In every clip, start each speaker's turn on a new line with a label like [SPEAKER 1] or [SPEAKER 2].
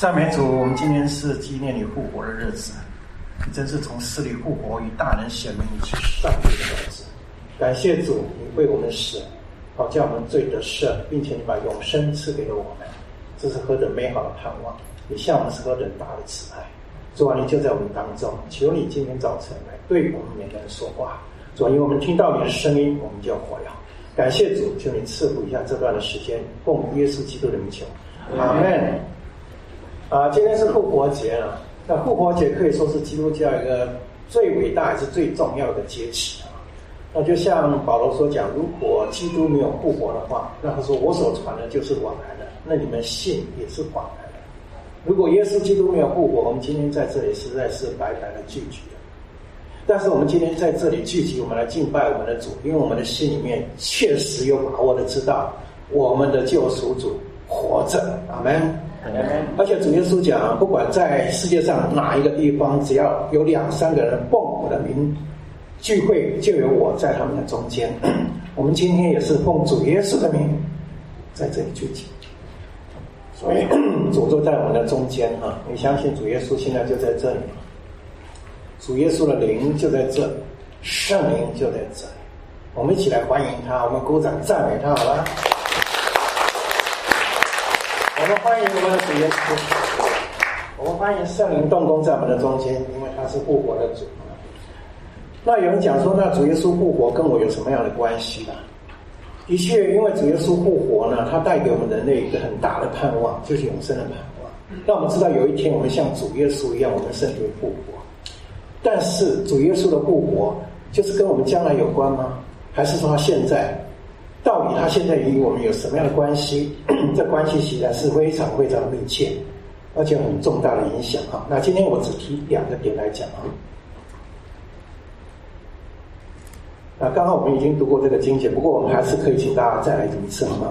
[SPEAKER 1] 赞美主，我们今天是纪念你复活的日子，你真是从死里复活，与大人显明你是上帝的儿子。感谢主，你为我们死，好叫我们罪得赦，并且你把永生赐给了我们，这是何等美好的盼望！你向我们是何等大的慈爱。主啊，你就在我们当中，求你今天早晨来对我们每个人说话。主啊，因为我们听到你的声音，我们就要活了。感谢主，求你赐福一下这段的时间，奉耶稣基督的名求，阿们。今天是复活节了。那复活节可以说是基督教一个最伟大也是最重要的节期啊。那就像保罗所讲，如果基督没有复活的话，那他说我所传的就是枉然的，那你们信也是枉然的。如果耶稣基督没有复活，我们今天在这里实在是白白的聚集了。但是我们今天在这里聚集，我们来敬拜我们的主，因为我们的心里面确实有把握的知道我们的救赎主活着，阿们。而且主耶稣讲，不管在世界上哪一个地方，只要有2-3个人奉我的名聚会，就有我在他们的中间。我们今天也是奉主耶稣的名在这里聚集，所以主就在我们的中间啊！你相信主耶稣现在就在这里吗？主耶稣的灵就在这里，圣灵就在这里，我们一起来欢迎他，我们鼓掌赞美他，好吧？我们欢迎我们的主耶稣，我们欢迎圣灵动工在我们的中间，因为他是复活的主。那有人讲说，那主耶稣复活跟我有什么样的关系呢？的确，因为主耶稣复活呢，他带给我们人类一个很大的盼望，就是永生的盼望。让我们知道有一天我们像主耶稣一样，我们身体会复活。但是主耶稣的复活就是跟我们将来有关吗？还是说他现在到底他现在与我们有什么样的关系？这关系实在是非常非常密切，而且很重大的影响啊。那今天我只提2个点来讲啊。那刚好我们已经读过这个经节，不过我们还是可以请大家再来读一次好吗？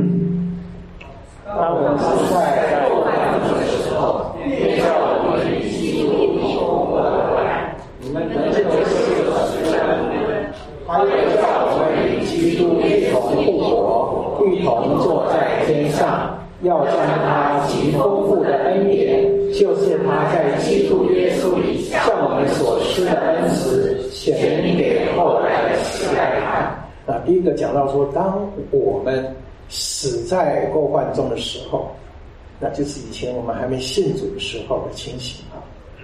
[SPEAKER 2] 当我们是在过犯的时候，便叫我们与基督一同而来。你们就是使人，他又叫我们与基督一同复活，一同坐在天上，要将他极丰富的恩典，就是他在基督耶稣里向我们所施的恩慈，显明给后来的世代看。
[SPEAKER 1] 第一个讲到说，当我们死在过犯中的时候，那就是以前我们还没信主的时候的情形啊。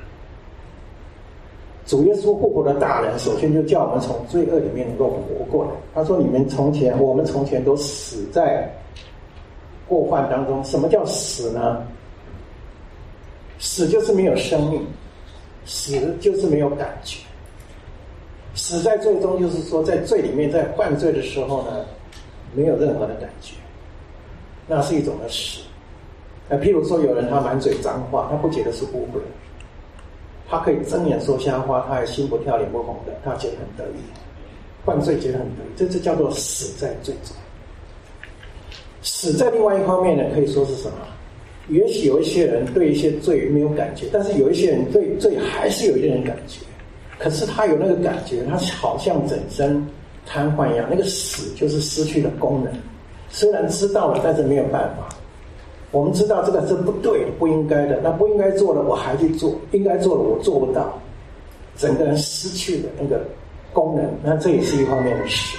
[SPEAKER 1] 主耶稣复活的大能，首先就叫我们从罪恶里面能够活过来。他说：“我们从前都死在过犯当中。”什么叫死呢？死就是没有生命，死就是没有感觉。死在罪中，就是说在罪里面，在犯罪的时候呢，没有任何的感觉，那是一种的死。譬如说有人他满嘴脏话，他不觉得是污秽，他可以睁眼说瞎话，他还心不跳脸不红的，他觉得很得意，犯罪觉得很得意，这就叫做死在罪中。死在另外一方面呢，可以说是什么？也许有一些人对一些罪没有感觉，但是有一些人对罪还是有一点感觉。可是他有那个感觉，他好像整身瘫痪一样。那个死就是失去了功能，虽然知道了，但是没有办法。我们知道这个是不对的，不应该的，那不应该做的我还去做，应该做的我做不到，整个人失去了那个功能，那这也是一方面的死。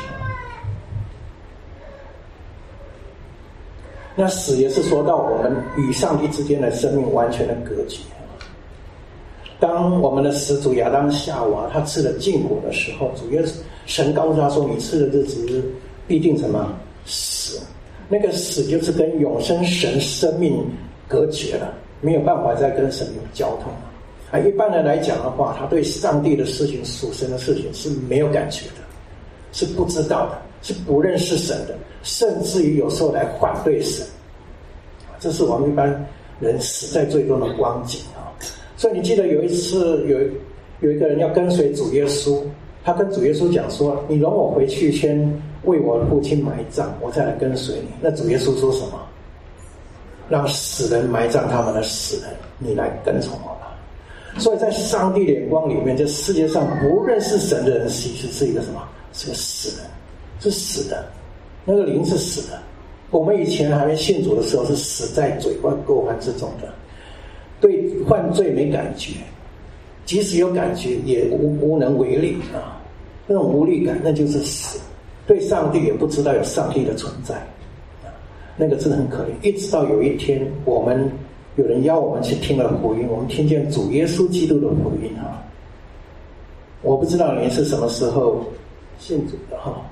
[SPEAKER 1] 那死也是说到我们与上帝之间的生命完全的隔绝。当我们的始祖亚当夏娃他吃了禁果的时候，主耶稣神告诉他说，你吃的日子必定什么死。那个死就是跟永生神生命隔绝了，没有办法再跟神有交通。一般人来讲的话，他对上帝的事情、属神的事情是没有感觉的，是不知道的，是不认识神的，甚至于有时候来反对神。这是我们一般人死在罪中的光景啊。所以你记得有一次有一个人要跟随主耶稣，他跟主耶稣讲说，你容我回去先为我父亲埋葬，我再来跟随你。那主耶稣说什么？让死人埋葬他们的死人，你来跟从我吧。所以在上帝的眼光里面，这世界上不认识神的人其实是一个什么？是个死人，是死的，那个灵是死的。我们以前还没信主的时候是死在罪过犯之中的， 对犯罪没感觉，即使有感觉也无能为力啊！那种无力感，那就是死。对上帝也不知道有上帝的存在，那个真的很可怜。一直到有一天，我们有人邀我们去听了福音，我们听见主耶稣基督的福音啊！我不知道你是什么时候信主的哈。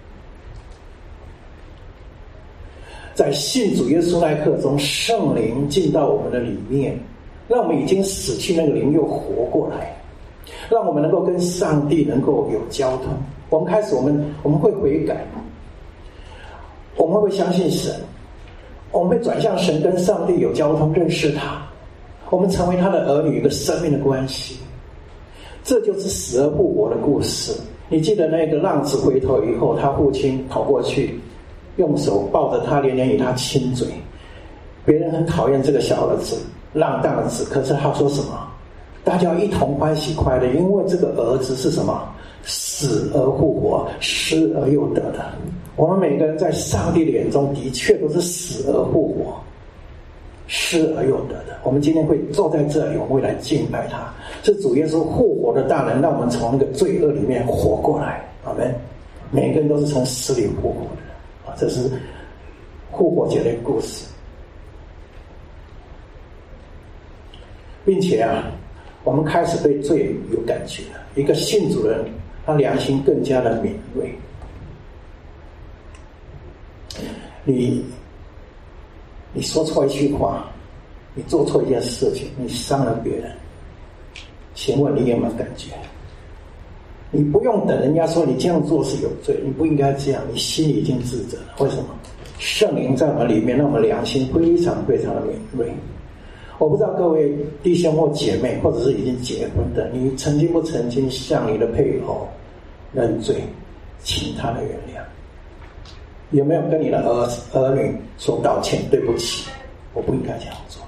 [SPEAKER 1] 在信主耶稣那一刻中，圣灵进到我们的里面，让我们已经死去那个灵又活过来，让我们能够跟上帝能够有交通。我们开始我们会悔改，我们会相信神，我们会转向神，跟上帝有交通，认识他，我们成为他的儿女，一个生命的关系。这就是死而复活的故事。你记得那个浪子回头以后，他父亲跑过去用手抱着他，连连与他亲嘴。别人很讨厌这个小儿子，浪荡子，可是他说什么？大家一同欢喜快乐，因为这个儿子是什么？死而复活，失而又得的。我们每个人在上帝的眼中的确都是死而复活，失而又得的。我们今天会坐在这里，我们会来敬拜他，是主耶稣复活的大能，让我们从那个罪恶里面活过来。阿们。每个人都是从死里复活的啊，这是复活节的故事。并且啊，我们开始对罪有感觉了。一个信主的人，他良心更加的敏锐。你说错一句话，你做错一件事情，你伤了别人，请问你有没有感觉？你不用等人家说你这样做是有罪，你不应该这样，你心里已经自责了。为什么？圣灵在我们里面，让我们良心非常非常的敏锐。我不知道各位弟兄或姐妹，或者是已经结婚的，你曾经不曾经向你的配偶认罪，请他的原谅？有没有跟你的儿女说道歉？对不起，我不应该这样做。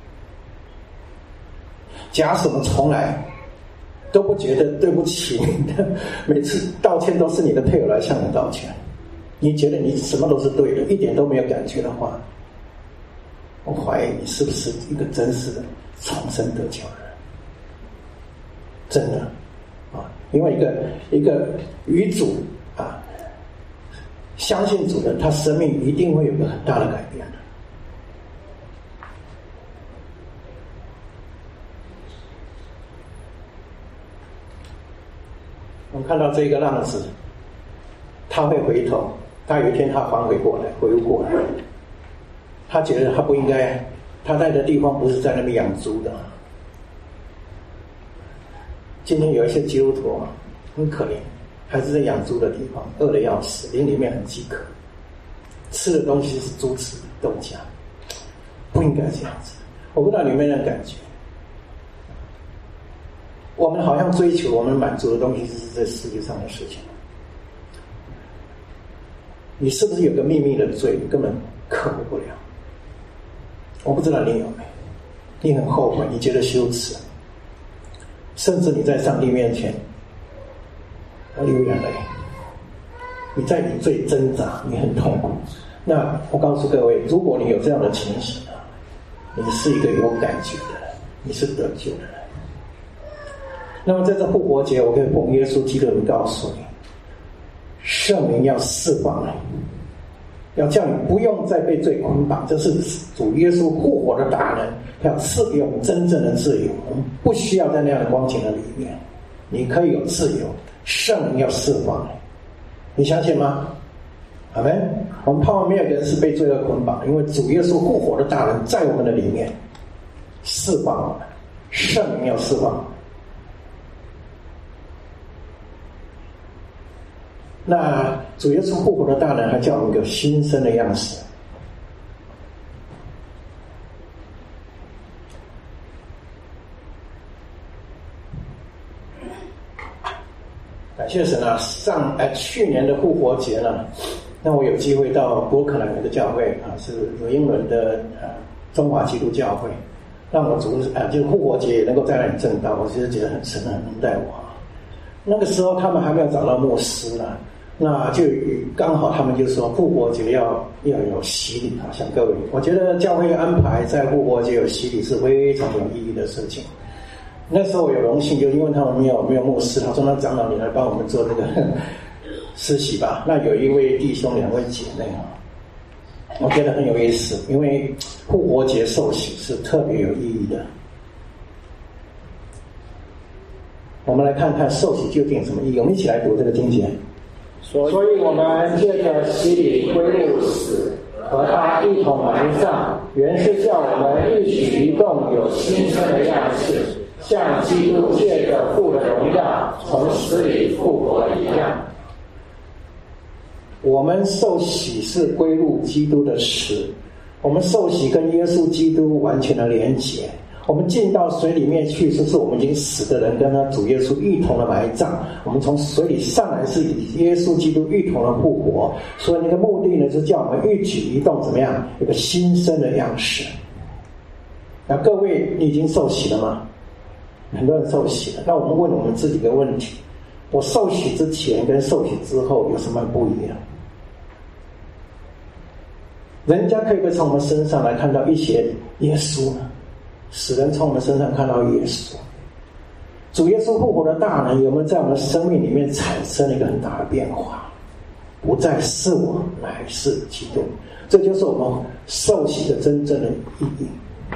[SPEAKER 1] 假使我们从来都不觉得对不起，每次道歉都是你的配偶来向你道歉，你觉得你什么都是对的，一点都没有感觉的话，我怀疑你是不是一个真实的重生得救的人。真的啊，因为一个与主啊相信主的，他生命一定会有一个很大的改变的。我们看到这个浪子，他会回头，他有一天他回过来，他觉得他不应该，他在的地方不是在那边养猪的。今天有一些基督徒很可怜，还是在养猪的地方，饿得要死，灵里面很饥渴，吃的东西是猪吃豆浆，不应该这样子。我不知道你有没有感觉，我们好像追求我们满足的东西是这世界上的事情。你是不是有个秘密的罪，你根本克服不了？我不知道你有没有，你很后悔，你觉得羞耻，甚至你在上帝面前流眼泪，你在与罪挣扎，你很痛苦。那我告诉各位，如果你有这样的情形啊，你是一个有感觉的人，你是得救的人。那么在这复活节，我可以奉耶稣基督的告诉你，圣灵要释放你，要叫你不用再被罪捆绑，这是主耶稣复活的大能，要赐给我们真正的自由。我们不需要在那样的光景的里面，你可以有自由。圣灵要释放你，你相信吗？阿们。我们盼望没有人是被罪恶捆绑，因为主耶稣复活的大能在我们的里面释放我们，圣灵要释放我们。那主耶稣复活的大能还叫我们有新生的样式。感谢神啊！去年的复活节呢，那我有机会到伯克莱的教会啊，是有英伦的中华基督教会，让我就是复活节也能够在那里证道，我其实觉得很神很恩待我。那个时候他们还没有找到牧师呢， 那就刚好他们就说复活节要有洗礼啊，像各位，我觉得教会安排在复活节有洗礼是非常有意义的事情。那时候我有荣幸，就因为他们没有牧师，他说那长老你来帮我们做这个施洗吧。那有一位弟兄2位姐妹啊，我觉得很有意思，因为复活节受洗是特别有意义的。我们来看看受洗究竟有什么意义，我们一起来读这个经节。
[SPEAKER 2] 所以我们借着洗礼归入死，和他一同埋葬，原是叫我们一举一动有新生的样式，像基督借着父的荣耀从死里复活一样。
[SPEAKER 1] 我们受洗是归入基督的死，我们受洗跟耶稣基督完全的连结。我们进到水里面去，就是我们已经死的人跟他主耶稣一同的埋葬。我们从水里上来是与耶稣基督一同的复活，所以那个目的呢，是叫我们一举一动怎么样，有个新生的样式。那各位，你已经受洗了吗？很多人受洗了。那我们问我们自己一个问题：我受洗之前跟受洗之后有什么不一样？人家可以不可以从我们身上来看到一些耶稣呢？使人从我们身上看到耶稣，主耶稣复活的大能有没有在我们的生命里面产生一个很大的变化？不再是我，乃是基督。这就是我们受洗的真正的意义。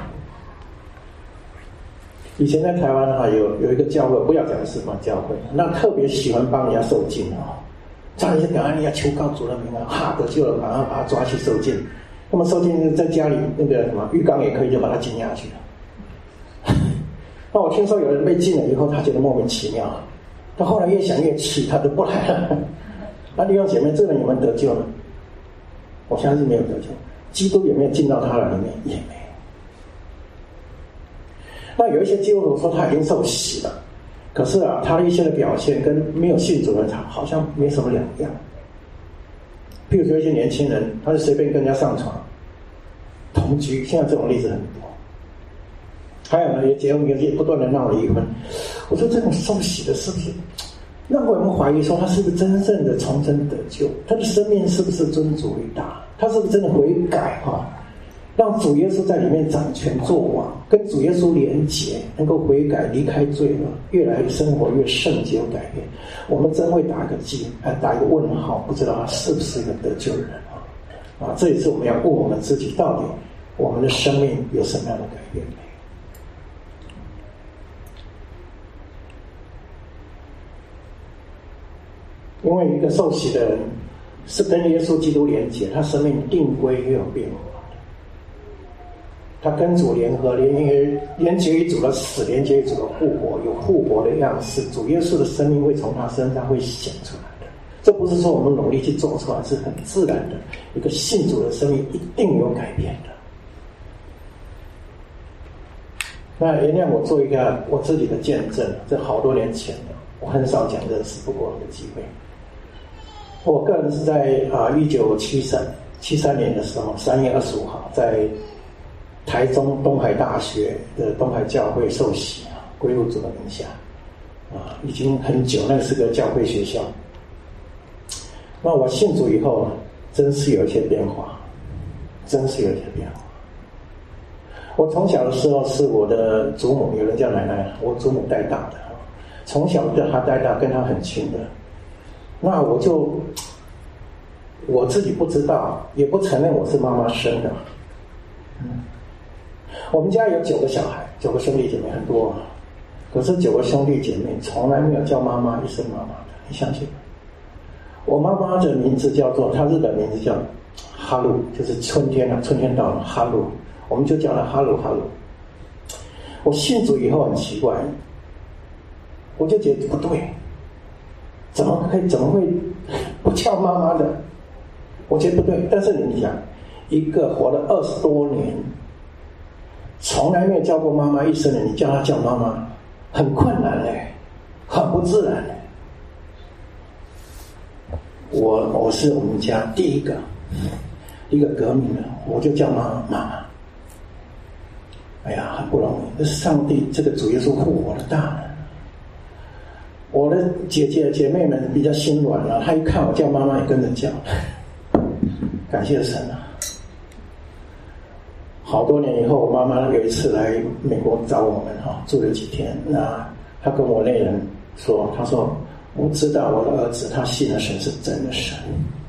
[SPEAKER 1] 以前在台湾有一个教会，不要讲是什么教会，那特别喜欢帮人家受浸啊，叫人家赶快人家求告主的名啊，得救了，马上把他抓去受浸。那么受浸在家里那个什么浴缸也可以，就把他浸下去了。那我听说有人被禁了以后，他觉得莫名其妙，他后来越想越气，他就不来了。那弟兄姐妹，这个人有没有得救呢？我相信没有得救。基督有没有进到他的里面？也没有。那有一些基督徒说他已经受洗了，可是他的一些的表现跟没有信主的人好像没什么两样。譬如说一些年轻人，他就随便跟人家上床同居，现在这种例子很多。还有呢，也结婚也不断的闹离婚。我说这种受洗的是不是让我们怀疑说他是不是真正的重生得救？他的生命是不是尊主为大？他是不是真的悔改让主耶稣在里面掌权作王，跟主耶稣连结，能够悔改离开罪恶，越来越生活越圣洁有改变。我们真会打一个问号，不知道他是不是一个得救的人这也是我们要问我们自己，到底我们的生命有什么样的改变没有？因为一个受洗的人是跟耶稣基督连结，他生命定规又有变化的，他跟主联合，连结于主的死，连结于主的复活，有复活的样式，主耶稣的生命会从他身上会显出来的。这不是说我们努力去做出来，是很自然的，一个信主的生命一定有改变的。那原谅我做一个我自己的见证，这好多年前了，我很少讲这事，不过有机会。我个人是在1973年的时候3月25号，在台中东海大学的东海教会受洗归入主的名下已经很久，那是个教会学校。那我信主以后，真是有一些变化，我从小的时候是我的祖母，有人叫奶奶，我祖母带大的，从小跟她带大，跟她很亲的。那我自己不知道，也不承认我是妈妈生的。我们家有9个小孩，9个兄弟姐妹，很多。可是9个兄弟姐妹从来没有叫妈妈一声妈妈的，你相信吗？我妈妈的名字叫做，她日本名字叫哈鲁，就是春天春天到了哈鲁，我们就叫她哈鲁哈鲁。我信主以后很奇怪，我就觉得不对，怎么会不叫妈妈的？我觉得不对。但是你想，一个活了20多年，从来没有叫过妈妈一声的，你叫她叫妈妈，很困难很不自然我是我们家第一个革命的，我就叫妈妈。哎呀，很不容易，这是上帝这个主耶稣复活的大能。 我的姐妹们比较心软了，她一看我叫妈妈也跟着叫，感谢神啊！好多年以后，我妈妈有一次来美国找我们住了几天。那她跟我那人说，她说我知道我的儿子他信的神是真的神。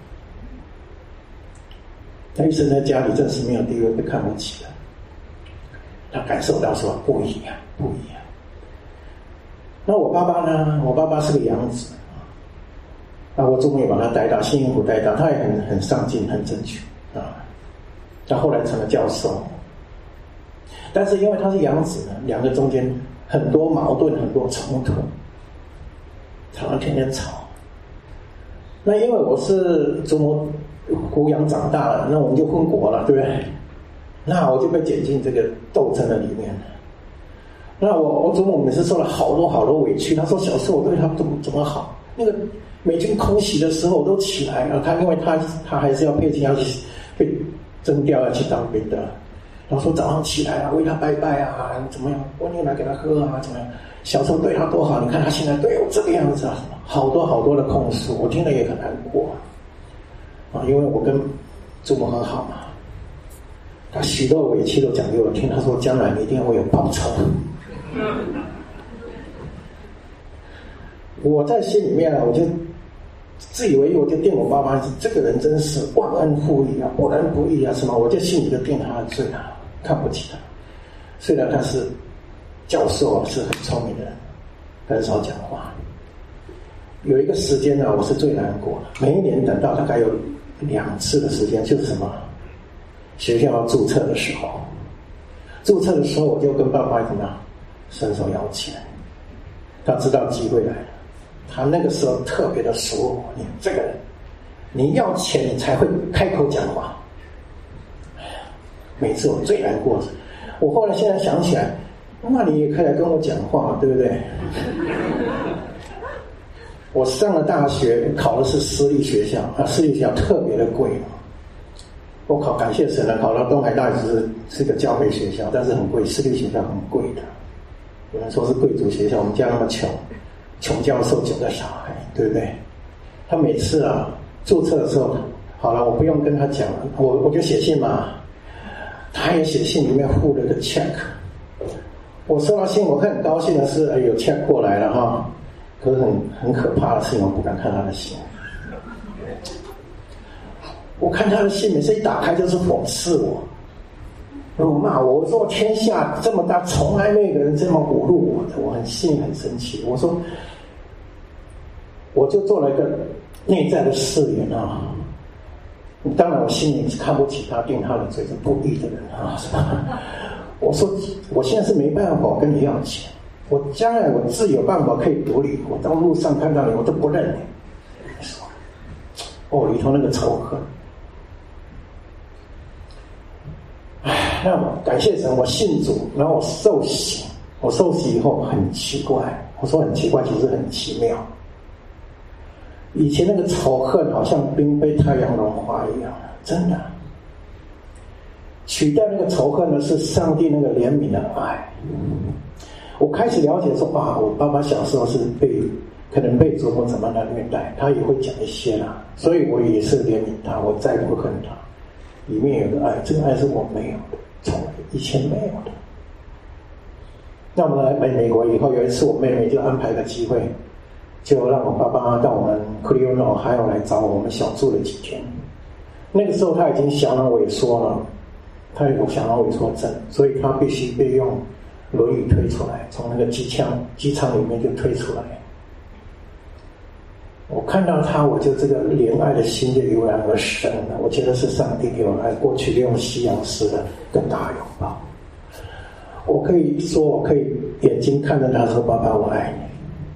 [SPEAKER 1] 他一生在家里真是没有地位，被看不起的。他感受到说不一样，不一样。那我爸爸呢？我爸爸是个养子我终于把他带大，辛苦带大，他也很上进，很争取他后来成了教授。但是因为他是养子呢，两个中间很多矛盾，很多冲突，常常天天吵。那因为我是祖母抚养长大了，那我们就分国了，对不对？那我就被卷进这个斗争的里面。那我祖母每次受了好多委屈，她说小时候我对她怎么好，那个美军空袭的时候我都起来了，因为她还是要配军，要去被征调要去当兵的。然后说早上起来为她拜拜怎么样，温牛奶给她喝怎么样，小时候对她多好，你看她现在对我这个样子好多的控诉，我听了也很难过因为我跟祖母很好嘛，她许多委屈都讲给我听，她说将来你一定会有报酬。我在心里面我就自以为我就定我爸爸这个人真是忘恩负义不仁不义什么，我就心里就定他的罪看不起他。虽然他是教授是很聪明的人，很少讲话。有一个时间我是最难过的，每一年等到大概有2次的时间，就是什么学校要注册的时候，我就跟爸爸怎么样伸手要钱。他知道机会来了，他那个时候特别的熟我，你这个人你要钱你才会开口讲话。每次我最难过的，我后来现在想起来，那你也可以来跟我讲话，对不对？我上了大学，考的是私立学校私立学校特别的贵我感谢神考到东海大学是个教会学校，但是很贵，私立学校很贵的。有人说是贵族学校，我们家那么穷教授9个小孩，对不对？他每次注册的时候，好了，我不用跟他讲了，我就写信嘛。他也写信里面附了个 check。我收到信，我很高兴的是，有 check 过来了可是很可怕的事情，我不敢看他的信。我看他的信，每次一打开就是讽刺我，辱骂我，我说天下这么大，从来没有人这么侮辱我的，我心里很生气。我说，我就做了一个内在的誓言当然我心里看不起他，定他的罪，是不义的人是吧？我说我现在是没办法跟你要钱，我将来我自己有办法可以独立，我到路上看到你我都不认你。里头那个仇恨。那感谢神，我信主，然后我受洗。我受洗以后很奇怪，我说很奇怪，其实很奇妙。以前那个仇恨好像冰被太阳融化一样，真的。取代那个仇恨的是上帝那个怜悯的爱。我开始了解说我爸爸小时候是可能被祖母怎么的虐待，他也会讲一些啦，所以我也是怜悯他，我再不恨他。里面有个爱，这个爱是我没有的，从来以前没有的。那我们来美国以后，有一次我妹妹就安排个机会，就让我爸爸到我们克利夫兰还要来找我们小住了几天。那个时候他已经小脑萎缩了，他有小脑萎缩症，所以他必须被用轮椅推出来，从那个机舱里面就推出来。我看到他，我就这个怜爱的心就油然而生了。我觉得是上帝给我爱，过去用西洋式的更大拥抱。我可以说，我可以眼睛看着他说：“爸爸，我爱你。”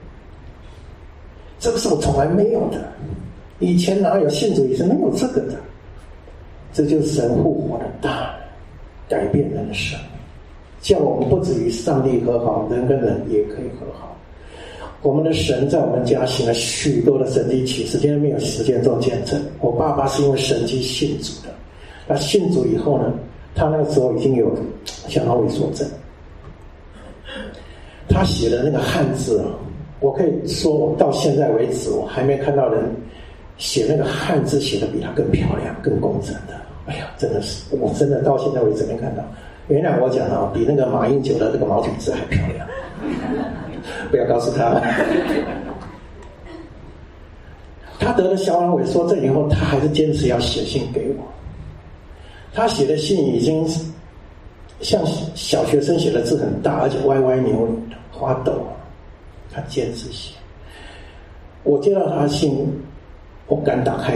[SPEAKER 1] 这个是我从来没有的，以前哪有信主也是没有这个的。这就是神复活的大改变人的生命，叫我们不止与上帝和好，人跟人也可以和好。我们的神在我们家行了许多的神迹奇事，今天没有时间做见证。我爸爸是因为神迹信主的，那信主以后呢，他那个时候已经有小脑萎缩症。他写的那个汉字我可以说，我到现在为止，我还没看到人写那个汉字写的比他更漂亮、更工整的。哎呀，真的是，我真的到现在为止没看到。原谅我讲啊，比那个马英九的这个毛笔字还漂亮。不要告诉他。他得了小儿萎缩症以后，他还是坚持要写信给我。他写的信已经像小学生写的字很大，而且歪歪扭扭的花抖。他坚持写。我接到他的信，我敢打开